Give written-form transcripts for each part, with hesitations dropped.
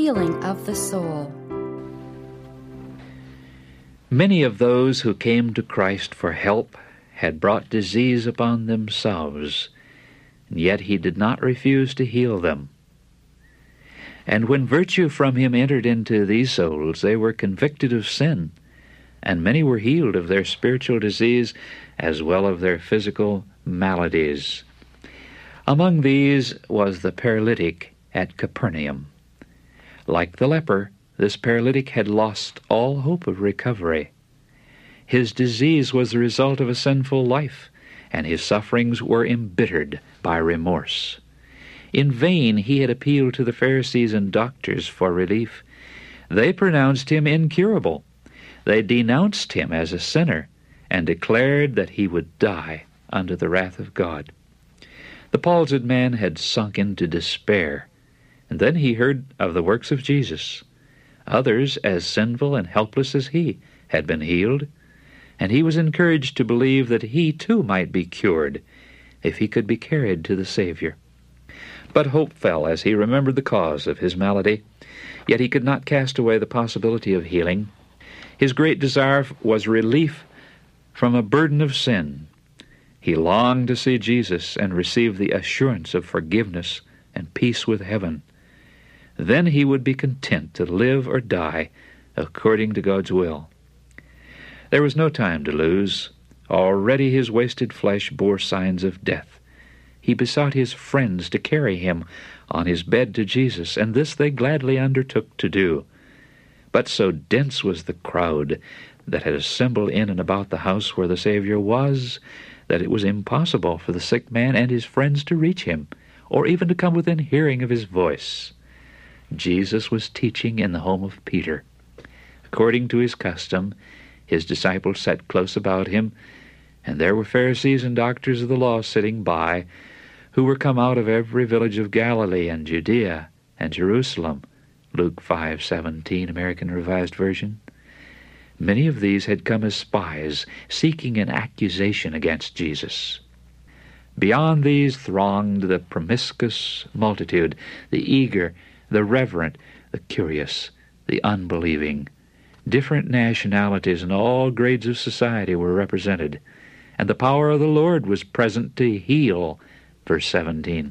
healing of the soul. Many of those who came to Christ for help had brought disease upon themselves, and yet he did not refuse to heal them. And when virtue from him entered into these souls, they were convicted of sin, and many were healed of their spiritual disease as well as their physical maladies. Among these was the paralytic at Capernaum. Like the leper, this paralytic had lost all hope of recovery. His disease was the result of a sinful life, and his sufferings were embittered by remorse. In vain he had appealed to the Pharisees and doctors for relief. They pronounced him incurable. They denounced him as a sinner and declared that he would die under the wrath of God. The palsied man had sunk into despair, and then he heard of the works of Jesus. Others, as sinful and helpless as he, had been healed, and he was encouraged to believe that he too might be cured if he could be carried to the Savior. But hope fell as he remembered the cause of his malady, yet he could not cast away the possibility of healing. His great desire was relief from a burden of sin. He longed to see Jesus and receive the assurance of forgiveness and peace with heaven. Then he would be content to live or die according to God's will. There was no time to lose. Already his wasted flesh bore signs of death. He besought his friends to carry him on his bed to Jesus, and this they gladly undertook to do. But so dense was the crowd that had assembled in and about the house where the Savior was, that it was impossible for the sick man and his friends to reach him, or even to come within hearing of his voice. Jesus was teaching in the home of Peter. According to his custom, his disciples sat close about him, and there were Pharisees and doctors of the law sitting by, who were come out of every village of Galilee and Judea and Jerusalem. Luke 5:17, American Revised Version. Many of these had come as spies, seeking an accusation against Jesus. Beyond these thronged the promiscuous multitude, the eager, the reverent, the curious, the unbelieving. Different nationalities and all grades of society were represented, and the power of the Lord was present to heal. Verse 17.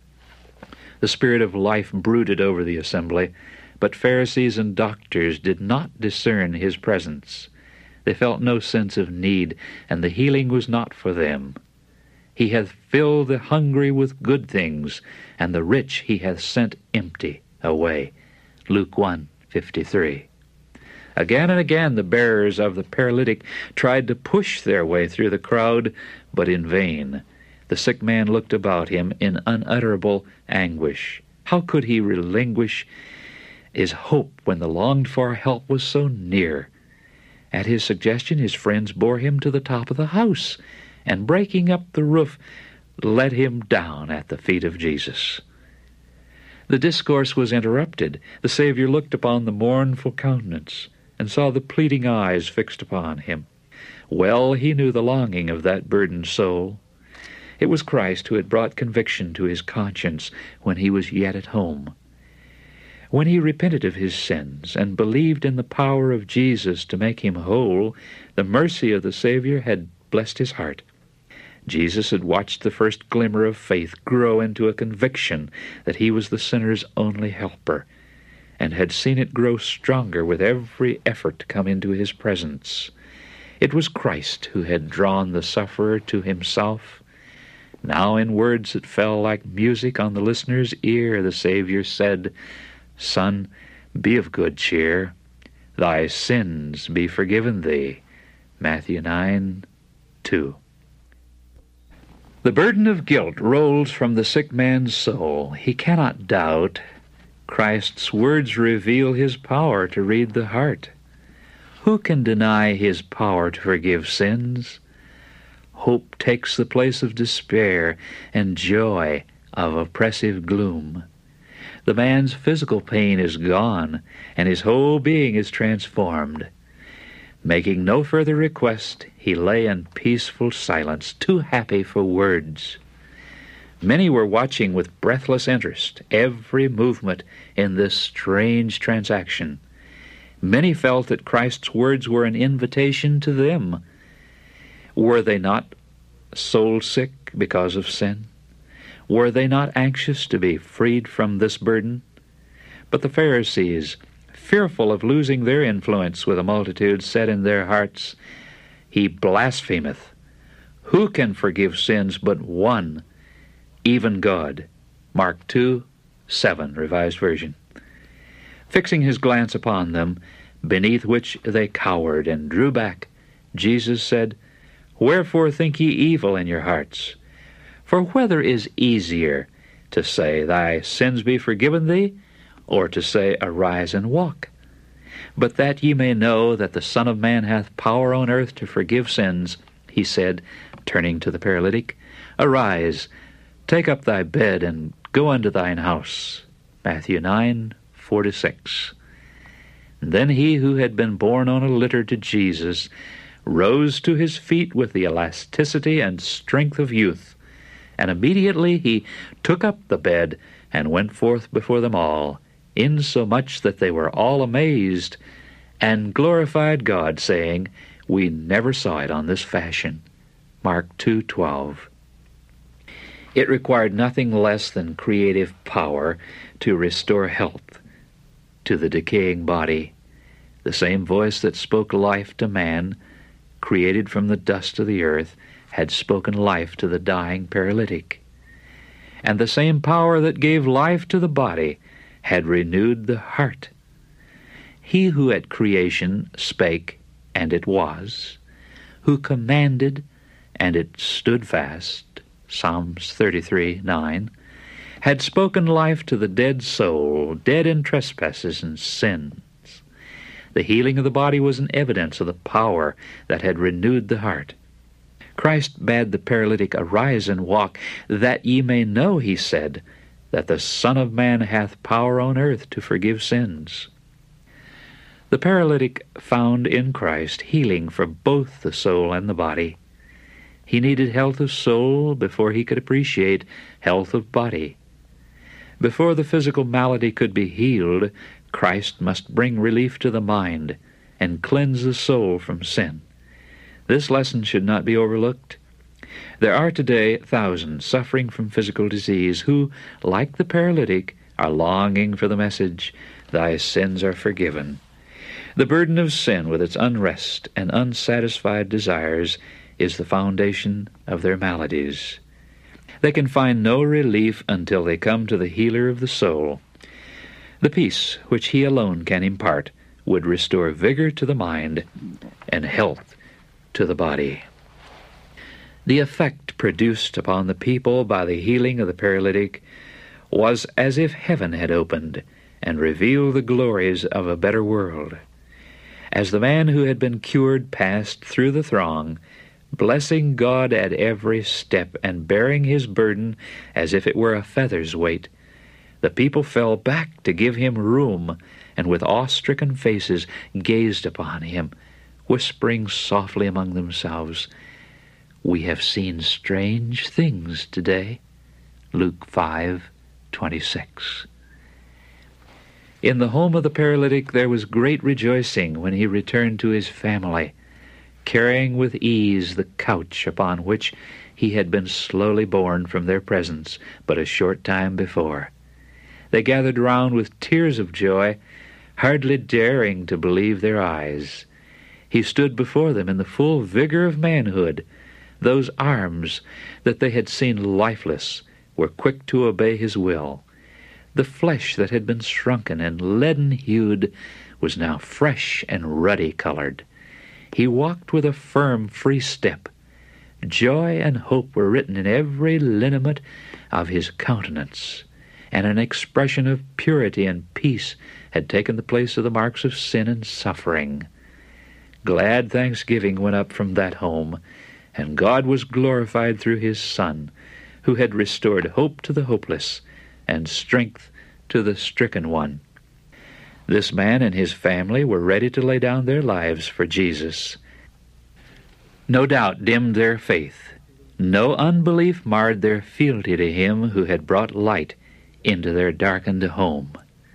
The spirit of life brooded over the assembly, but Pharisees and doctors did not discern his presence. They felt no sense of need, and the healing was not for them. He hath filled the hungry with good things, and the rich he hath sent empty away. Luke 1:53. Again and again the bearers of the paralytic tried to push their way through the crowd, but in vain. The sick man looked about him in unutterable anguish. How could he relinquish his hope when the longed-for help was so near? At his suggestion his friends bore him to the top of the house, and breaking up the roof, led him down at the feet of Jesus. The discourse was interrupted. The Savior looked upon the mournful countenance, and saw the pleading eyes fixed upon him. Well he knew the longing of that burdened soul. It was Christ who had brought conviction to his conscience when he was yet at home. When he repented of his sins and believed in the power of Jesus to make him whole, the mercy of the Savior had blessed his heart. Jesus had watched the first glimmer of faith grow into a conviction that he was the sinner's only helper, and had seen it grow stronger with every effort to come into his presence. It was Christ who had drawn the sufferer to himself. Now in words that fell like music on the listener's ear, the Savior said, "Son, be of good cheer. Thy sins be forgiven thee." Matthew 9:2. The burden of guilt rolls from the sick man's soul. He cannot doubt. Christ's words reveal his power to read the heart. Who can deny his power to forgive sins? Hope takes the place of despair, and joy of oppressive gloom. The man's physical pain is gone, and his whole being is transformed. Making no further request, he lay in peaceful silence, too happy for words. Many were watching with breathless interest every movement in this strange transaction. Many felt that Christ's words were an invitation to them. Were they not soul-sick because of sin? Were they not anxious to be freed from this burden? But the Pharisees, fearful of losing their influence with the multitude, said in their hearts, "He blasphemeth. Who can forgive sins but one, even God?" Mark 2:7, Revised Version. Fixing his glance upon them, beneath which they cowered and drew back, Jesus said, "Wherefore think ye evil in your hearts? For whether is easier, to say, Thy sins be forgiven thee, or to say, Arise and walk? But that ye may know that the Son of Man hath power on earth to forgive sins, he said, turning to the paralytic, Arise, take up thy bed, and go unto thine house." Matthew 9:4-6. Then he who had been borne on a litter to Jesus rose to his feet with the elasticity and strength of youth, and immediately he took up the bed and went forth before them all, insomuch that they were all amazed, and glorified God, saying, "We never saw it on this fashion." Mark 2:12. It required nothing less than creative power to restore health to the decaying body. The same voice that spoke life to man, created from the dust of the earth, had spoken life to the dying paralytic. And the same power that gave life to the body had renewed the heart. He who at creation spake, and it was, who commanded, and it stood fast, Psalms 33:9, had spoken life to the dead soul, dead in trespasses and sins. The healing of the body was an evidence of the power that had renewed the heart. Christ bade the paralytic arise and walk, that ye may know, he said, that the Son of Man hath power on earth to forgive sins. The paralytic found in Christ healing for both the soul and the body. He needed health of soul before he could appreciate health of body. Before the physical malady could be healed, Christ must bring relief to the mind and cleanse the soul from sin. This lesson should not be overlooked. There are today thousands suffering from physical disease who, like the paralytic, are longing for the message, "Thy sins are forgiven." The burden of sin, with its unrest and unsatisfied desires, is the foundation of their maladies. They can find no relief until they come to the healer of the soul. The peace which he alone can impart would restore vigor to the mind and health to the body. The effect produced upon the people by the healing of the paralytic was as if heaven had opened and revealed the glories of a better world. As the man who had been cured passed through the throng, blessing God at every step and bearing his burden as if it were a feather's weight, the people fell back to give him room, and with awe-stricken faces gazed upon him, whispering softly among themselves, "We have seen strange things today." Luke 5:26. In the home of the paralytic there was great rejoicing when he returned to his family, carrying with ease the couch upon which he had been slowly borne from their presence but a short time before. They gathered round with tears of joy, hardly daring to believe their eyes. He stood before them in the full vigor of manhood. Those arms that they had seen lifeless were quick to obey his will. The flesh that had been shrunken and leaden-hued was now fresh and ruddy-colored. He walked with a firm, free step. Joy and hope were written in every lineament of his countenance, and an expression of purity and peace had taken the place of the marks of sin and suffering. Glad thanksgiving went up from that home, and God was glorified through his Son, who had restored hope to the hopeless and strength to the stricken one. This man and his family were ready to lay down their lives for Jesus. No doubt dimmed their faith No unbelief marred their fealty to him who had brought light into their darkened home.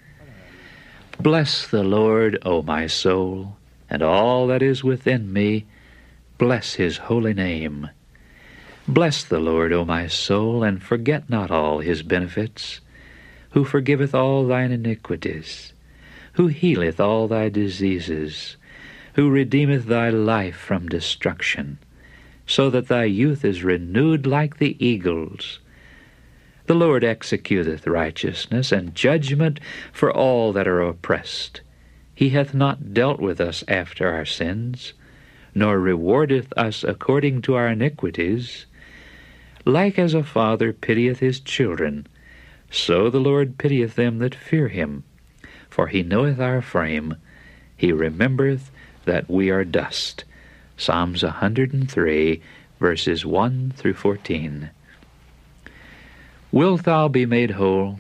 Bless the Lord, O my soul, and all that is within me, bless his holy name. Bless the Lord, O my soul, and forget not all his benefits, who forgiveth all thine iniquities, who healeth all thy diseases, who redeemeth thy life from destruction, so that thy youth is renewed like the eagles. The Lord executeth righteousness and judgment for all that are oppressed. He hath not dealt with us after our sins, nor rewardeth us according to our iniquities. Like as a father pitieth his children, so the Lord pitieth them that fear him. For he knoweth our frame, he remembereth that we are dust. Psalms 103, verses 1 through 14. Wilt thou be made whole?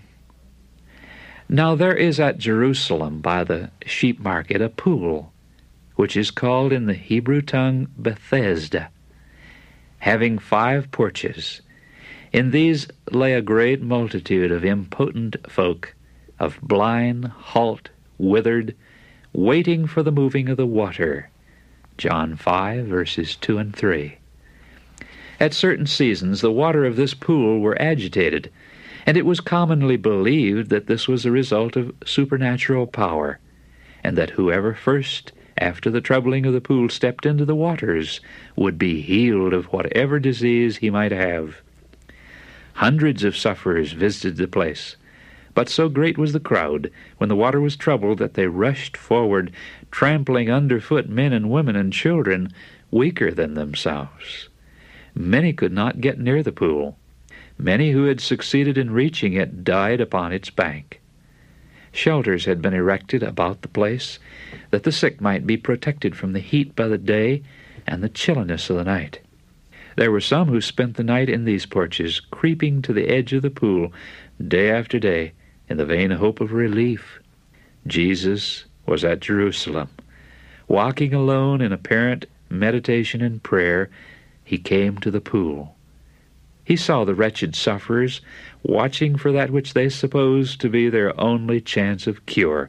Now there is at Jerusalem by the sheep market a pool, which is called in the Hebrew tongue Bethesda, having 5 porches. In these lay a great multitude of impotent folk, of blind, halt, withered, waiting for the moving of the water. John 5, verses 2 and 3. At certain seasons the water of this pool were agitated, and it was commonly believed that this was the result of supernatural power, and that whoever first, after the troubling of the pool, stepped into the waters would be healed of whatever disease he might have. Hundreds of sufferers visited the place, but so great was the crowd when the water was troubled that they rushed forward, trampling underfoot men and women and children weaker than themselves. Many could not get near the pool. Many who had succeeded in reaching it died upon its bank. Shelters had been erected about the place, that the sick might be protected from the heat by the day and the chilliness of the night. There were some who spent the night in these porches, creeping to the edge of the pool day after day in the vain hope of relief. Jesus was at Jerusalem. Walking alone in apparent meditation and prayer, he came to the pool. He saw the wretched sufferers watching for that which they supposed to be their only chance of cure.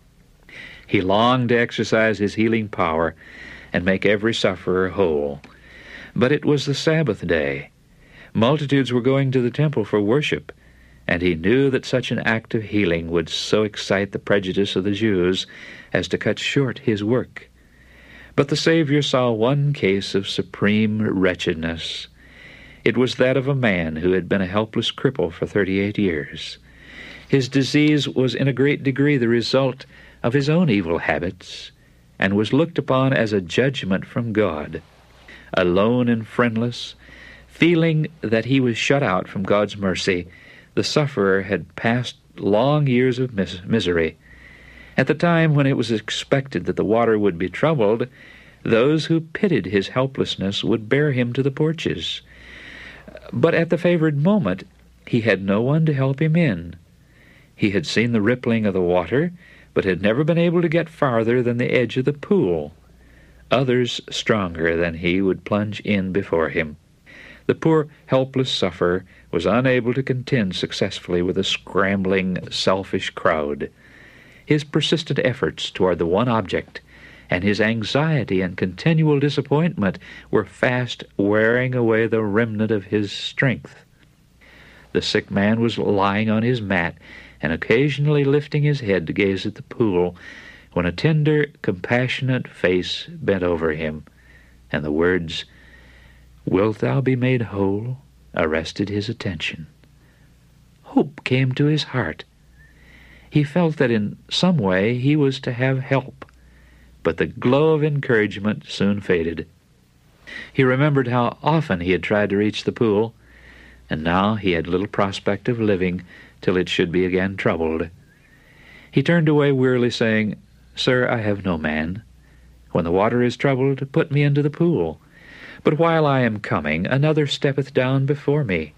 He longed to exercise his healing power and make every sufferer whole. But it was the Sabbath day. Multitudes were going to the temple for worship, and he knew that such an act of healing would so excite the prejudice of the Jews as to cut short his work. But the Savior saw one case of supreme wretchedness. It was that of a man who had been a helpless cripple for 38 years. His disease was in a great degree the result of his own evil habits, and was looked upon as a judgment from God. Alone and friendless, feeling that he was shut out from God's mercy, the sufferer had passed long years of misery. At the time when it was expected that the water would be troubled, those who pitied his helplessness would bear him to the porches. But at the favored moment, he had no one to help him in. He had seen the rippling of the water, but had never been able to get farther than the edge of the pool. Others, stronger than he, would plunge in before him. The poor, helpless sufferer was unable to contend successfully with a scrambling, selfish crowd. His persistent efforts toward the one object, and his anxiety and continual disappointment were fast wearing away the remnant of his strength. The sick man was lying on his mat and occasionally lifting his head to gaze at the pool, when a tender, compassionate face bent over him, and the words, "Wilt thou be made whole?" arrested his attention. Hope came to his heart. He felt that in some way he was to have help, but the glow of encouragement soon faded. He remembered how often he had tried to reach the pool, and now he had little prospect of living till it should be again troubled. He turned away wearily, saying, "Sir, I have no man. When the water is troubled, put me into the pool. But while I am coming, another steppeth down before me."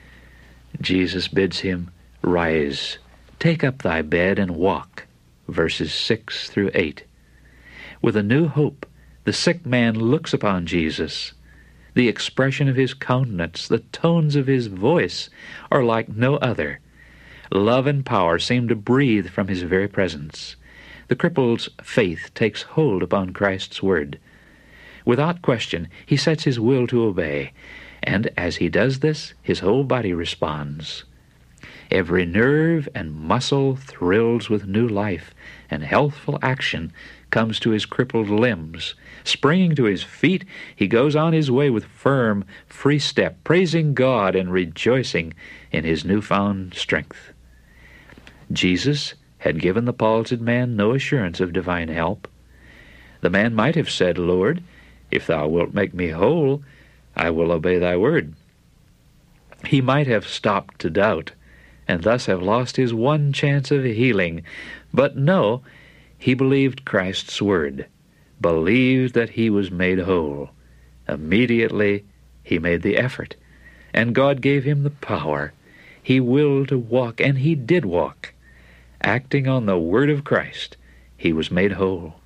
Jesus bids him, "Rise, take up thy bed and walk," verses 6 through 8. With a new hope, the sick man looks upon Jesus. The expression of his countenance, the tones of his voice, are like no other. Love and power seem to breathe from his very presence. The cripple's faith takes hold upon Christ's word. Without question, he sets his will to obey, and as he does this, his whole body responds. Every nerve and muscle thrills with new life, and healthful action comes to his crippled limbs. Springing to his feet, he goes on his way with firm, free step, praising God and rejoicing in his newfound strength. Jesus had given the palsied man no assurance of divine help. The man might have said, "Lord, if thou wilt make me whole, I will obey thy word." He might have stopped to doubt, and thus have lost his one chance of healing. But no, he believed Christ's word, believed that he was made whole. Immediately he made the effort, and God gave him the power. He willed to walk, and he did walk. Acting on the word of Christ, he was made whole.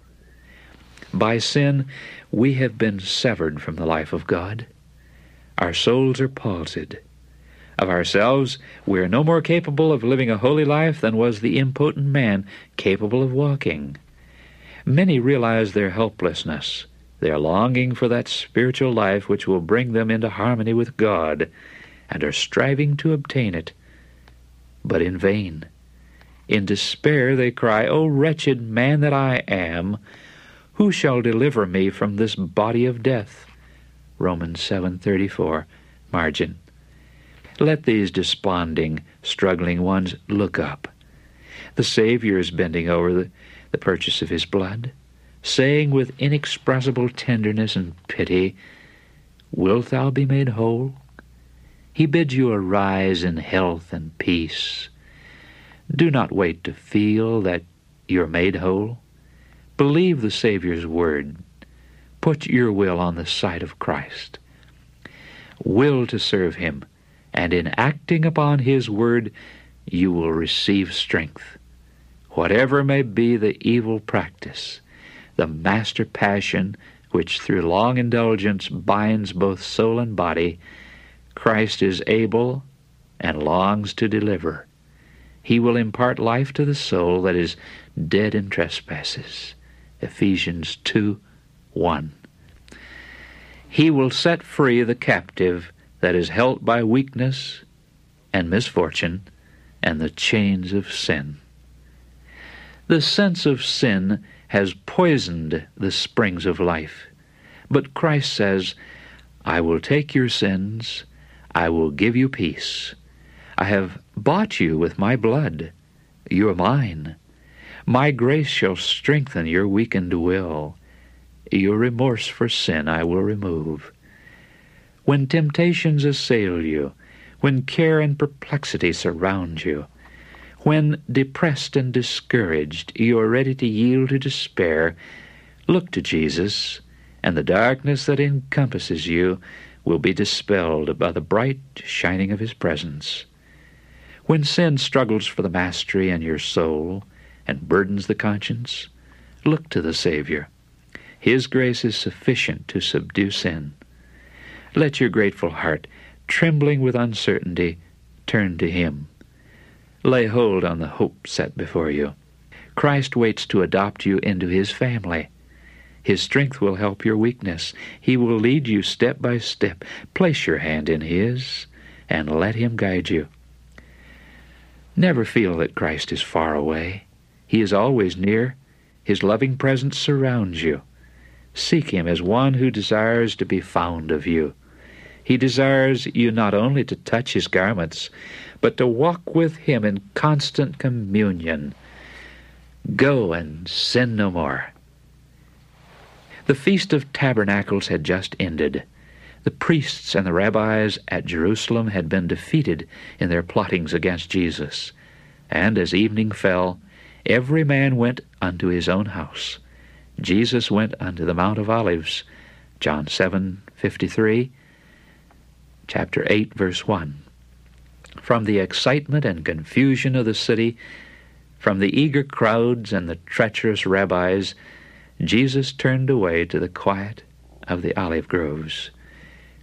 By sin, we have been severed from the life of God. Our souls are palsied. Of ourselves, we are no more capable of living a holy life than was the impotent man capable of walking. Many realize their helplessness. They are longing for that spiritual life which will bring them into harmony with God, and are striving to obtain it, but in vain. In despair they cry, "O wretched man that I am, who shall deliver me from this body of death?" Romans 7:34, margin. Let these desponding, struggling ones look up. The Savior is bending over the purchase of his blood, saying with inexpressible tenderness and pity, "Wilt thou be made whole?" He bids you arise in health and peace. Do not wait to feel that you're made whole. Believe the Savior's word. Put your will on the side of Christ. Will to serve him, and in acting upon his word, you will receive strength. Whatever may be the evil practice, the master passion which through long indulgence binds both soul and body, Christ is able and longs to deliver. He will impart life to the soul that is dead in trespasses. Ephesians 2:1. He will set free the captive that is held by weakness and misfortune and the chains of sin. The sense of sin has poisoned the springs of life. But Christ says, "I will take your sins, I will give you peace. I have bought you with my blood. You are mine. My grace shall strengthen your weakened will. Your remorse for sin I will remove. When temptations assail you, when care and perplexity surround you, when depressed and discouraged you are ready to yield to despair, look to Jesus, and the darkness that encompasses you will be dispelled by the bright shining of his presence. When sin struggles for the mastery in your soul and burdens the conscience, look to the Savior. His grace is sufficient to subdue sin. Let your grateful heart, trembling with uncertainty, turn to him. Lay hold on the hope set before you. Christ waits to adopt you into his family. His strength will help your weakness. He will lead you step by step. Place your hand in his and let him guide you. Never feel that Christ is far away. He is always near. His loving presence surrounds you. Seek him as one who desires to be found of you. He desires you not only to touch his garments, but to walk with him in constant communion. Go and sin no more. The Feast of Tabernacles had just ended. The priests and the rabbis at Jerusalem had been defeated in their plottings against Jesus. And as evening fell, every man went unto his own house. Jesus went unto the Mount of Olives, John 7:53, chapter 8, verse 1. From the excitement and confusion of the city, from the eager crowds and the treacherous rabbis, Jesus turned away to the quiet of the olive groves.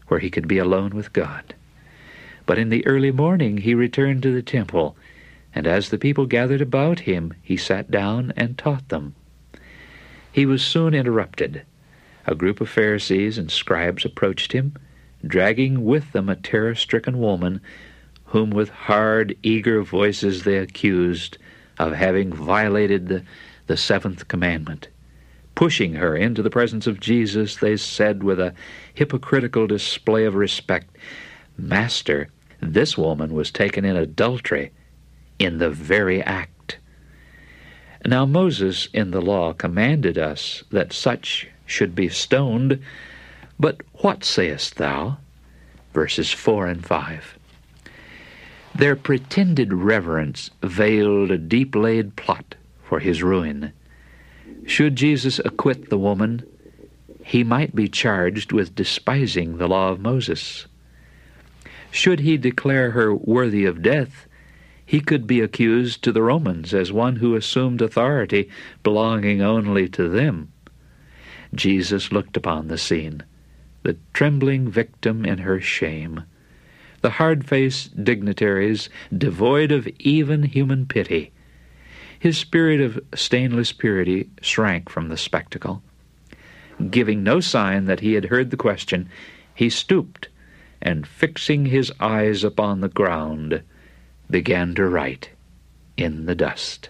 where he could be alone with God. But in the early morning he returned to the temple, and as the people gathered about him, he sat down and taught them. He was soon interrupted. A group of Pharisees and scribes approached him, dragging with them a terror-stricken woman, whom with hard, eager voices they accused of having violated the seventh commandment. Pushing her into the presence of Jesus, they said with a hypocritical display of respect, "Master, this woman was taken in adultery, in the very act." Now Moses in the law commanded us that such should be stoned, but what sayest thou? Verses 4 and 5. Their pretended reverence veiled a deep-laid plot for his ruin. Should Jesus acquit the woman, he might be charged with despising the law of Moses. Should he declare her worthy of death, he could be accused to the Romans as one who assumed authority belonging only to them. Jesus looked upon the scene, the trembling victim in her shame, the hard-faced dignitaries devoid of even human pity. His spirit of stainless purity shrank from the spectacle. Giving no sign that he had heard the question, he stooped, and fixing his eyes upon the ground, began to write in the dust.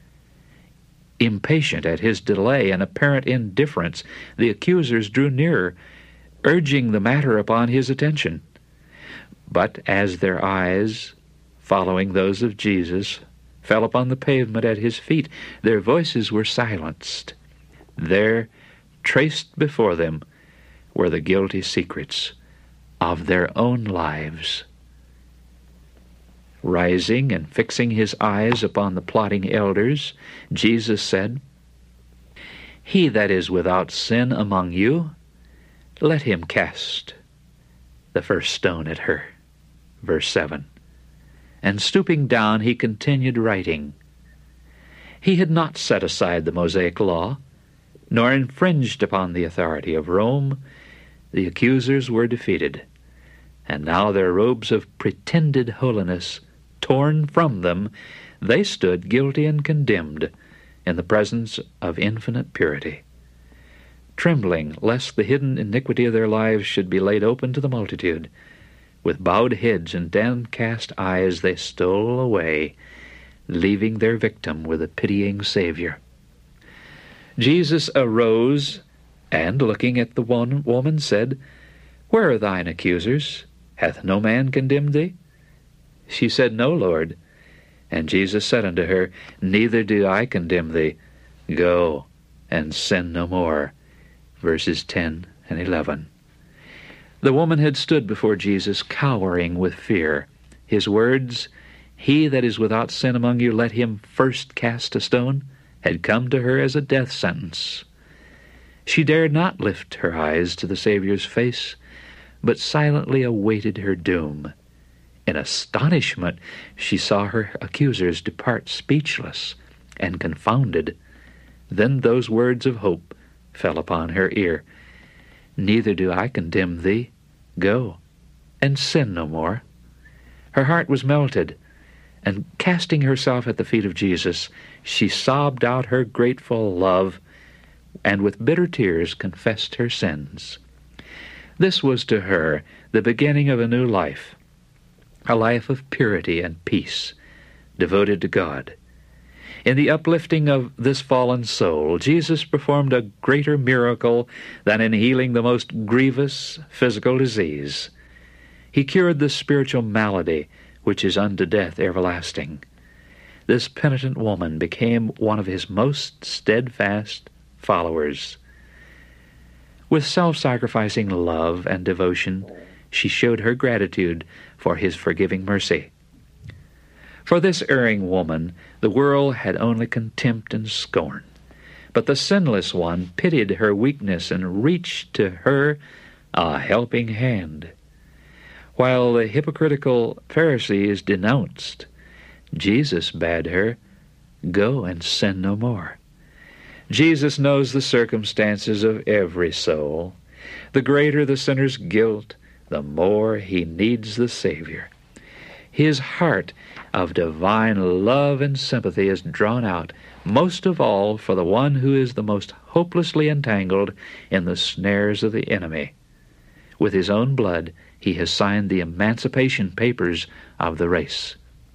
Impatient at his delay and apparent indifference, the accusers drew nearer, urging the matter upon his attention. But as their eyes, following those of Jesus, fell upon the pavement at his feet, their voices were silenced. There, traced before them, were the guilty secrets of their own lives. Rising and fixing his eyes upon the plotting elders, Jesus said, "He that is without sin among you, let him cast the first stone at her." Verse 7. And stooping down, he continued writing. He had not set aside the Mosaic law, nor infringed upon the authority of Rome. The accusers were defeated, and now their robes of pretended holiness torn from them, they stood guilty and condemned in the presence of infinite purity. Trembling lest the hidden iniquity of their lives should be laid open to the multitude, with bowed heads and downcast eyes they stole away, leaving their victim with a pitying Savior. Jesus arose, and looking at the woman said, "Where are thine accusers? Hath no man condemned thee?" She said, "No, Lord." And Jesus said unto her, "Neither do I condemn thee. Go, and sin no more." Verses 10 and 11. The woman had stood before Jesus, cowering with fear. His words, "He that is without sin among you, let him first cast a stone," had come to her as a death sentence. She dared not lift her eyes to the Savior's face, but silently awaited her doom. In astonishment, she saw her accusers depart speechless and confounded. Then those words of hope fell upon her ear. "Neither do I condemn thee. Go, and sin no more." Her heart was melted, and casting herself at the feet of Jesus, she sobbed out her grateful love, and with bitter tears confessed her sins. This was to her the beginning of a new life, a life of purity and peace, devoted to God. In the uplifting of this fallen soul, Jesus performed a greater miracle than in healing the most grievous physical disease. He cured the spiritual malady which is unto death everlasting. This penitent woman became one of his most steadfast followers. With self-sacrificing love and devotion, she showed her gratitude for his forgiving mercy. For this erring woman, the world had only contempt and scorn. But the sinless one pitied her weakness and reached to her a helping hand. While the hypocritical Pharisees denounced, Jesus bade her, "Go and sin no more." Jesus knows the circumstances of every soul. The greater the sinner's guilt, the more he needs the Savior. His heart of divine love and sympathy is drawn out, most of all for the one who is the most hopelessly entangled in the snares of the enemy. With his own blood, he has signed the emancipation papers of the race.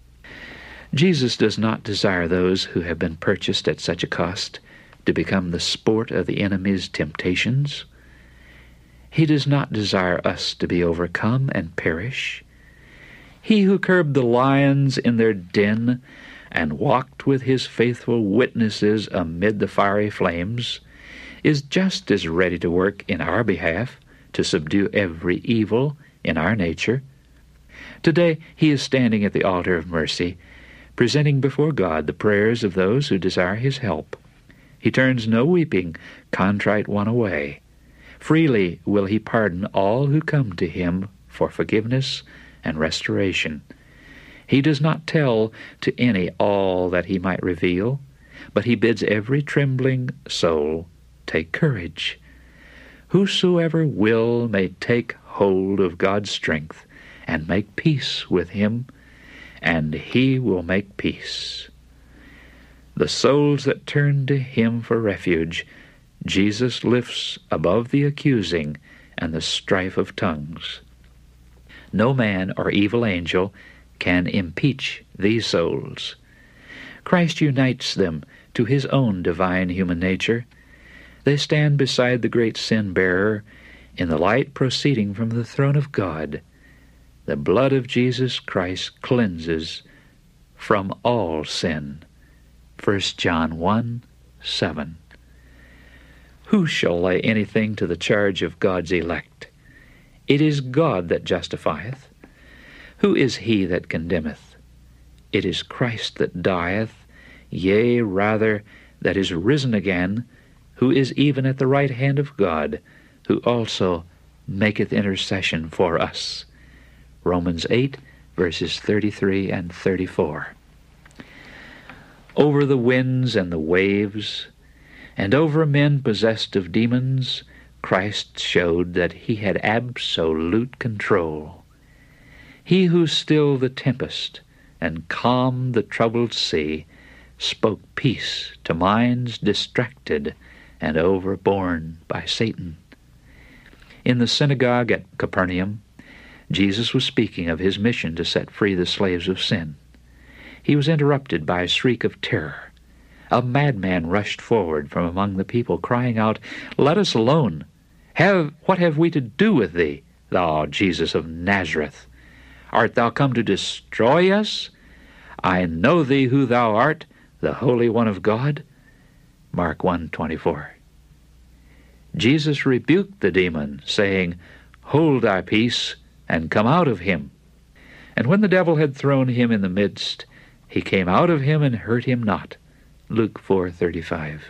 Jesus does not desire those who have been purchased at such a cost to become the sport of the enemy's temptations. He does not desire us to be overcome and perish. He who curbed the lions in their den and walked with his faithful witnesses amid the fiery flames is just as ready to work in our behalf to subdue every evil in our nature. Today he is standing at the altar of mercy, presenting before God the prayers of those who desire his help. He turns no weeping, contrite one away. Freely will he pardon all who come to him for forgiveness and restoration. He does not tell to any all that he might reveal, but he bids every trembling soul take courage. Whosoever will may take hold of God's strength and make peace with him, and he will make peace. The souls that turn to him for refuge, Jesus lifts above the accusing and the strife of tongues. No man or evil angel can impeach these souls. Christ unites them to his own divine human nature. They stand beside the great sin-bearer in the light proceeding from the throne of God. The blood of Jesus Christ cleanses from all sin. 1 John 1:7. Who shall lay anything to the charge of God's elect? It is God that justifieth. Who is he that condemneth? It is Christ that dieth, yea, rather, that is risen again, who is even at the right hand of God, who also maketh intercession for us. Romans 8, verses 33 and 34. Over the winds and the waves, and over men possessed of demons, Christ showed that he had absolute control. He who stilled the tempest and calmed the troubled sea spoke peace to minds distracted and overborne by Satan. In the synagogue at Capernaum, Jesus was speaking of his mission to set free the slaves of sin. He was interrupted by a shriek of terror. A madman rushed forward from among the people, crying out, "Let us alone! What have we to do with thee, thou Jesus of Nazareth? Art thou come to destroy us? I know thee who thou art, the Holy One of God." Mark 1:24. Jesus rebuked the demon, saying, "Hold thy peace, and come out of him." And when the devil had thrown him in the midst, he came out of him and hurt him not. Luke 4:35.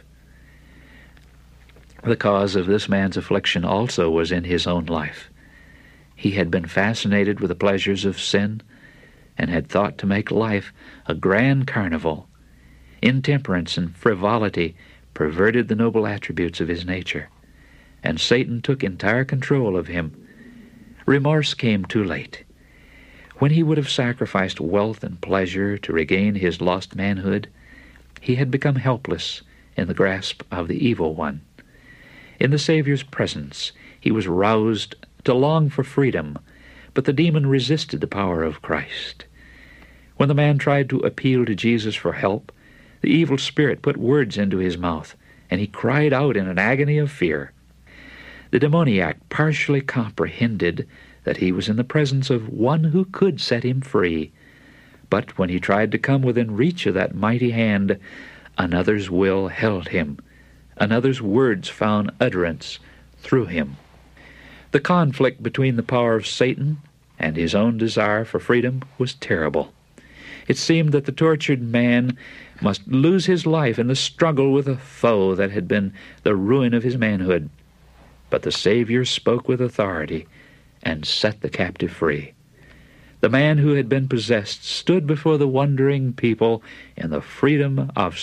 The cause of this man's affliction also was in his own life. He had been fascinated with the pleasures of sin, and had thought to make life a grand carnival. Intemperance and frivolity perverted the noble attributes of his nature, and Satan took entire control of him. Remorse came too late. When he would have sacrificed wealth and pleasure to regain his lost manhood, he had become helpless in the grasp of the evil one. In the Savior's presence, he was roused to long for freedom, but the demon resisted the power of Christ. When the man tried to appeal to Jesus for help, the evil spirit put words into his mouth, and he cried out in an agony of fear. The demoniac partially comprehended that he was in the presence of one who could set him free, but when he tried to come within reach of that mighty hand, another's will held him. Another's words found utterance through him. The conflict between the power of Satan and his own desire for freedom was terrible. It seemed that the tortured man must lose his life in the struggle with a foe that had been the ruin of his manhood. But the Savior spoke with authority and set the captive free. The man who had been possessed stood before the wondering people in the freedom of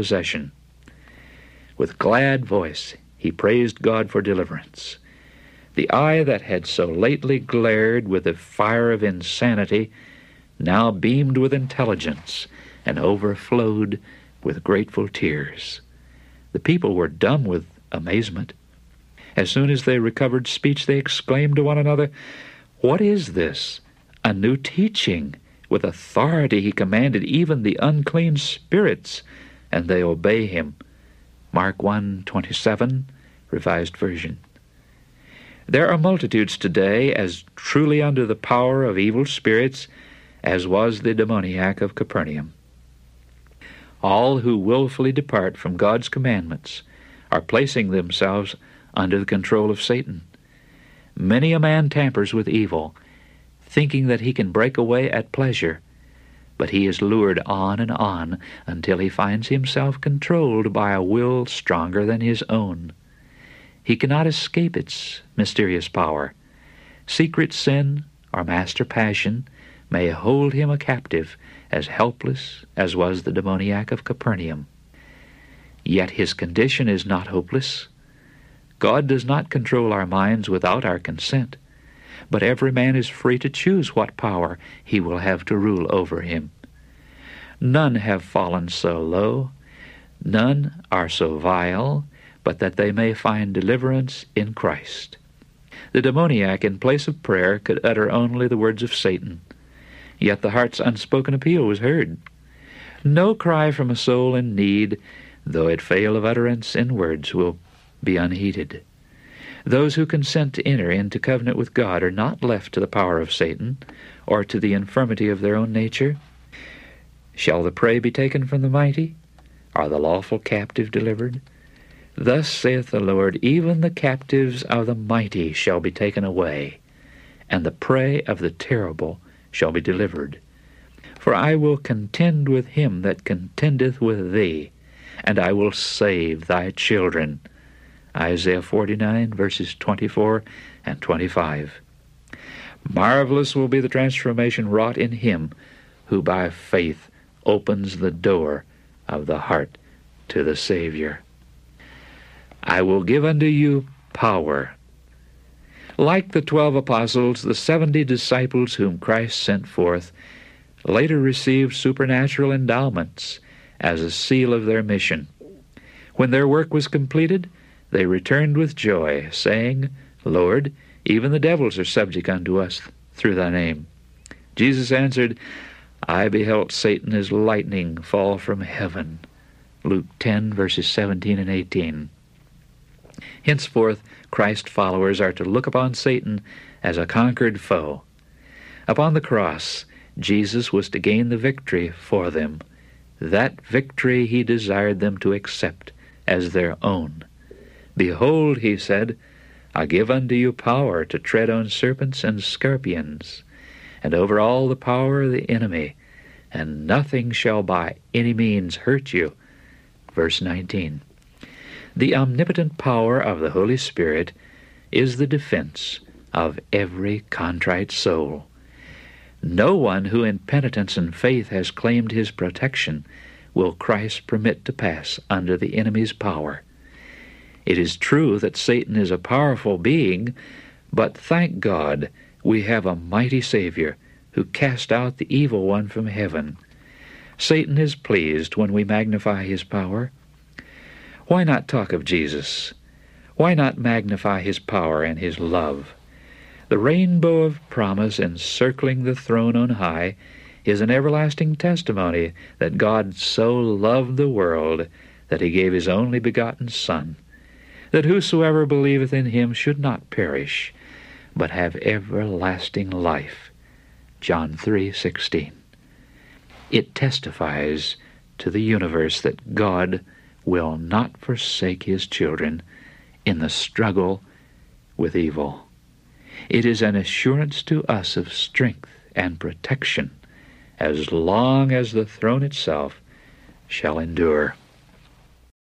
self-possession. With glad voice, he praised God for deliverance. The eye that had so lately glared with the fire of insanity now beamed with intelligence and overflowed with grateful tears. The people were dumb with amazement. As soon as they recovered speech, they exclaimed to one another, "What is this? A new teaching! With authority he commanded even the unclean spirits, and they obey him." Mark 1:27, Revised Version. There are multitudes today as truly under the power of evil spirits as was the demoniac of Capernaum. All who willfully depart from God's commandments are placing themselves under the control of Satan. Many a man tampers with evil, thinking that he can break away at pleasure, but he is lured on and on until he finds himself controlled by a will stronger than his own. He cannot escape its mysterious power. Secret sin or master passion may hold him a captive, as helpless as was the demoniac of Capernaum. Yet his condition is not hopeless. God does not control our minds without our consent, but every man is free to choose what power he will have to rule over him. None have fallen so low, none are so vile, but that they may find deliverance in Christ. The demoniac, in place of prayer, could utter only the words of Satan, yet the heart's unspoken appeal was heard. No cry from a soul in need, though it fail of utterance in words, will be unheeded. Those who consent to enter into covenant with God are not left to the power of Satan or to the infirmity of their own nature. Shall the prey be taken from the mighty? Are the lawful captive delivered? Thus saith the Lord, even the captives of the mighty shall be taken away, and the prey of the terrible shall be delivered. For I will contend with him that contendeth with thee, and I will save thy children. Isaiah 49, verses 24 and 25. Marvelous will be the transformation wrought in him who by faith opens the door of the heart to the Savior. I will give unto you power. Like the 12 apostles, the 70 disciples whom Christ sent forth later received supernatural endowments as a seal of their mission. When their work was completed, they returned with joy, saying, Lord, even the devils are subject unto us through thy name. Jesus answered, I beheld Satan as lightning fall from heaven. Luke 10, verses 17 and 18. Henceforth, Christ's followers are to look upon Satan as a conquered foe. Upon the cross, Jesus was to gain the victory for them. That victory he desired them to accept as their own. Behold, he said, I give unto you power to tread on serpents and scorpions, and over all the power of the enemy, and nothing shall by any means hurt you. Verse 19. The omnipotent power of the Holy Spirit is the defense of every contrite soul. No one who in penitence and faith has claimed his protection will Christ permit to pass under the enemy's power. It is true that Satan is a powerful being, but thank God we have a mighty Savior who cast out the evil one from heaven. Satan is pleased when we magnify his power. Why not talk of Jesus? Why not magnify his power and his love? The rainbow of promise encircling the throne on high is an everlasting testimony that God so loved the world that he gave his only begotten Son, that whosoever believeth in him should not perish, but have everlasting life. John 3:16. It testifies to the universe that God will not forsake his children in the struggle with evil. It is an assurance to us of strength and protection as long as the throne itself shall endure.